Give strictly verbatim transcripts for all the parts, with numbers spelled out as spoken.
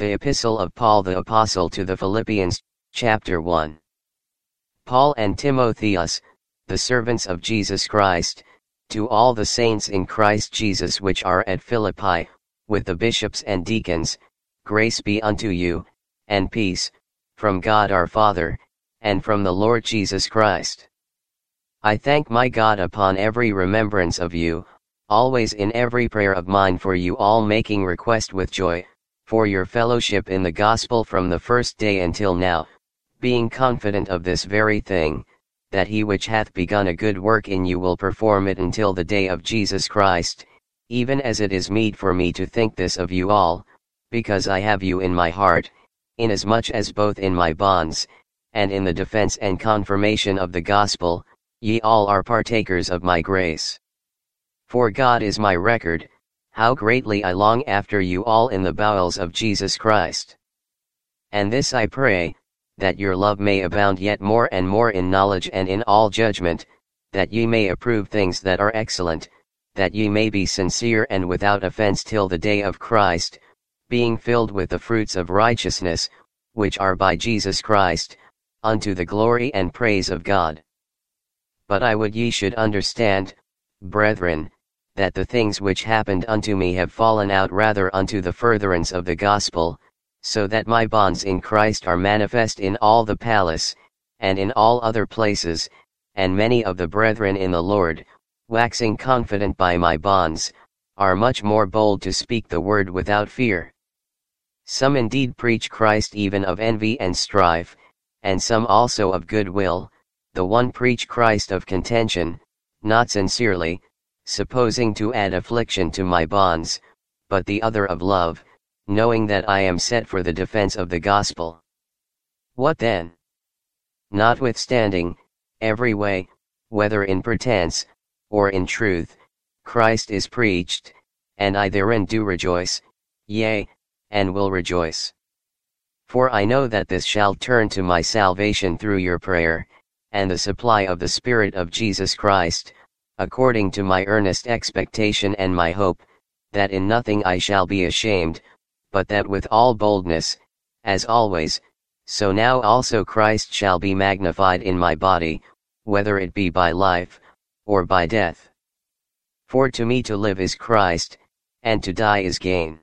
The Epistle of Paul the Apostle to the Philippians, chapter one. Paul and Timotheus, the servants of Jesus Christ, to all the saints in Christ Jesus which are at Philippi, with the bishops and deacons, grace be unto you, and peace, from God our Father, and from the Lord Jesus Christ. I thank my God upon every remembrance of you, always in every prayer of mine for you all, making request with joy, for your fellowship in the gospel from the first day until now, being confident of this very thing, that he which hath begun a good work in you will perform it until the day of Jesus Christ, even as it is meet for me to think this of you all, because I have you in my heart, inasmuch as both in my bonds, and in the defense and confirmation of the gospel, ye all are partakers of my grace. For God is my record, how greatly I long after you all in the bowels of Jesus Christ. And this I pray, that your love may abound yet more and more in knowledge and in all judgment, that ye may approve things that are excellent, that ye may be sincere and without offense till the day of Christ, being filled with the fruits of righteousness, which are by Jesus Christ, unto the glory and praise of God. But I would ye should understand, brethren, that the things which happened unto me have fallen out rather unto the furtherance of the gospel, so that my bonds in Christ are manifest in all the palace, and in all other places, and many of the brethren in the Lord, waxing confident by my bonds, are much more bold to speak the word without fear. Some indeed preach Christ even of envy and strife, and some also of good will, the one preach Christ of contention, not sincerely, supposing to add affliction to my bonds, but the other of love, knowing that I am set for the defense of the gospel. What then? Notwithstanding, every way, whether in pretense, or in truth, Christ is preached, and I therein do rejoice, yea, and will rejoice. For I know that this shall turn to my salvation through your prayer, and the supply of the Spirit of Jesus Christ, according to my earnest expectation and my hope, that in nothing I shall be ashamed, but that with all boldness, as always, so now also Christ shall be magnified in my body, whether it be by life, or by death. For to me to live is Christ, and to die is gain.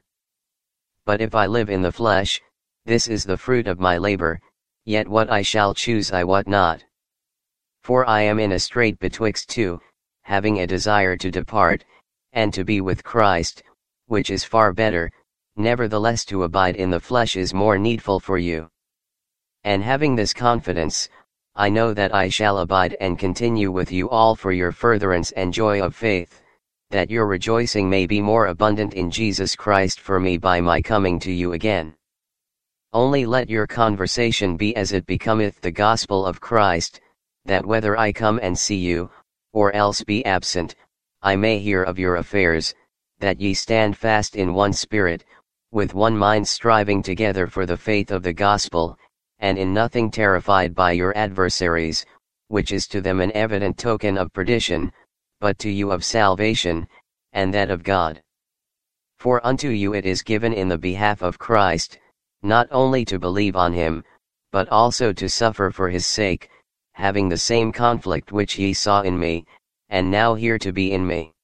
But if I live in the flesh, this is the fruit of my labor, yet what I shall choose I wot not. For I am in a strait betwixt two, having a desire to depart, and to be with Christ, which is far better, nevertheless to abide in the flesh is more needful for you. And having this confidence, I know that I shall abide and continue with you all for your furtherance and joy of faith, that your rejoicing may be more abundant in Jesus Christ for me by my coming to you again. Only let your conversation be as it becometh the gospel of Christ, that whether I come and see you, or else be absent, I may hear of your affairs, that ye stand fast in one spirit, with one mind striving together for the faith of the gospel, and in nothing terrified by your adversaries, which is to them an evident token of perdition, but to you of salvation, and that of God. For unto you it is given in the behalf of Christ, not only to believe on him, but also to suffer for his sake, having the same conflict which ye saw in me, and now hear to be in me.